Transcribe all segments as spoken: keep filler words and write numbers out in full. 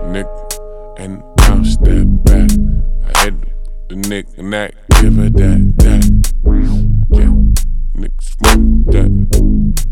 Nick and bounce that back. I hit the nick and that, give her that, that. Yeah, Nick smoke that.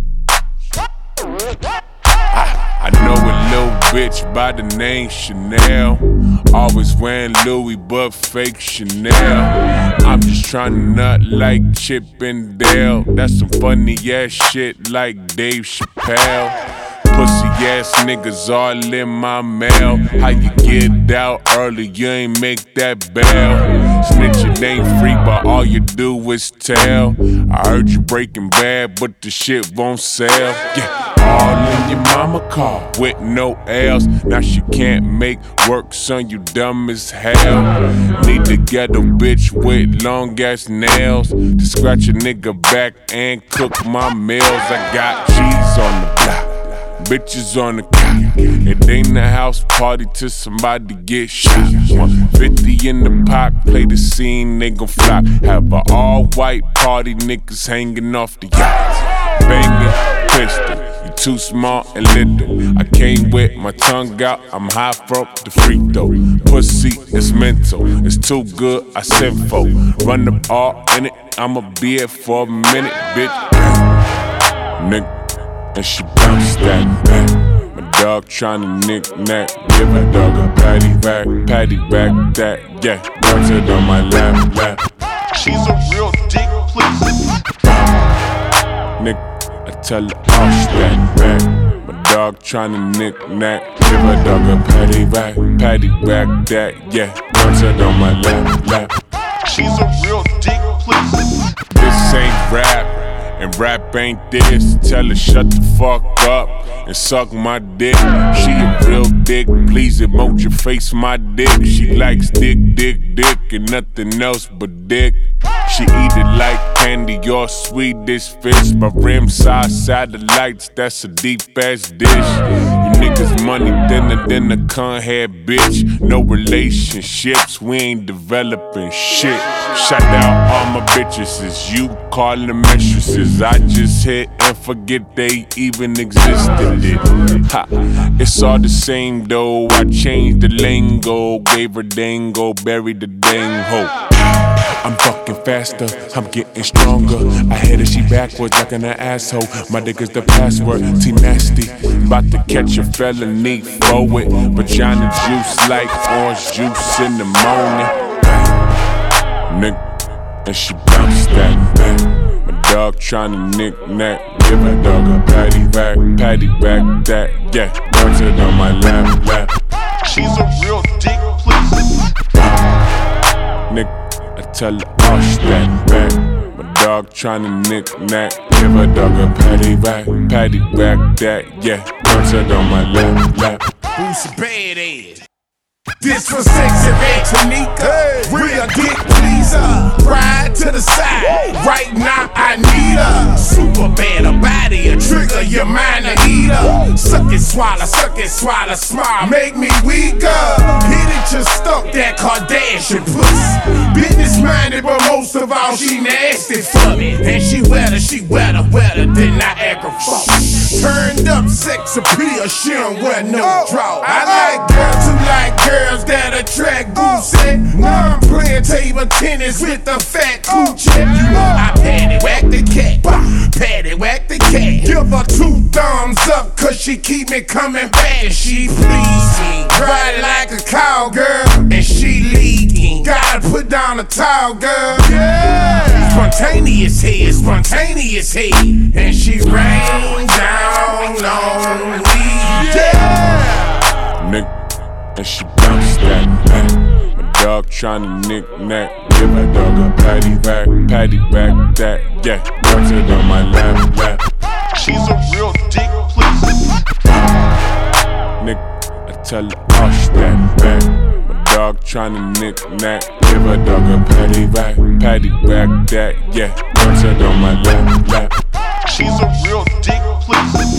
I, I know a little bitch by the name Chanel. Always wearing Louis but fake Chanel. I'm just trying to nut like Chip and Dale. That's some funny ass shit like Dave Chappelle. Pussy ass niggas all in my mail. How you get out early, you ain't make that bail. Snitching ain't free, but all you do is tell. I heard you Breaking Bad, but the shit won't sell. Yeah, all in your mama car with no L's. Now she can't make work, son, you dumb as hell. Need to get a bitch with long ass nails to scratch a nigga back and cook my meals. I got cheese on the block, bitches on the cot. It ain't a house party till somebody get shot. one fifty in the pot, play the scene, they gon' flock. Have a all-white party, niggas hanging off the yachts. Banging, pistol, you too small and little. I came with my tongue out, I'm high from the free throw. Pussy is mental, it's too good, I sent for. Run up all in it, I'ma be it for a minute, bitch. Nigga. And she bounce that back. My dog tryna knick-knack. Give a dog a patty back, patty back that, yeah. Bounce it on my lap, lap. She's a real dick, please. Nigga, I tell her arch that back. My dog tryna knick-knack. Give a dog a patty back, patty back that, yeah. Bounce it on my lap, lap. She's a real dick, please. This ain't rap. And rap ain't this, tell her shut the fuck up and suck my dick. She a real dick, please emoji face my dick. She likes dick, dick, dick and nothing else but dick. She eat it like candy or Swedish fish. My rim size satellites, that's a deep ass dish. You niggas money thinner than a cunhead bitch. No relationships, we ain't developing shit. Shout out all my bitches, is you call them mistresses. I just hit and forget they even existed. Ha, it's all the same though. I changed the lingo, gave her dango, buried the dang hoe. I'm fucking faster, I'm getting stronger. I hit her, she backwards like an asshole. My dick is the password, T-nasty. About to catch a felony for it. Vagina juice like orange juice in the morning. Nigga, and she bounce that back. My dog tryna knick-knack. Give a dog a patty back, patty back that, yeah. Bounce it on my lap, lap. She's a real dick, please. Nigga, I tell her arch that back. My dog tryna knick-knack. Give a dog a patty back, patty back that, yeah. Bounce it on my lap, lap. Who's a bad ass? This for sexy red Tanika, real dick pleaser. Ride to the side, right now I need her. Super bad, a body, a trigger, your mind a eater. Suck it, swallow, suck it, swallow, smile, make me weaker. Hit it, just stump that Kardashian puss. Business minded, but most of all she nasty for me. And she wetter, she wetter, wetter than Niagara Falls. Turned up sex appeal, she don't wear no draw. I like girls who like girls that attract boozy. Now I'm playing table tennis with the fat coochie. You know I patty whack the cat, patty whack the cat. Give her two thumbs up cause she keep me coming back. She please me, ride like a cowgirl, and she leading. Gotta put down a towel, girl. Yeah. Spontaneous head, spontaneous head, and she rain down on me. Yeah. Nigga, and she bounce that back. My dog tryna knick-knack. Give a dog a patty back, patty back that, yeah. Bounce it on my lap, lap. She's a real dick, please. Nigga, I tell her arch that back. My dog tryna knick-knack. Give a dog a patty back, patty back that, yeah. Bounce it on my lap, lap. She's a real dick, please.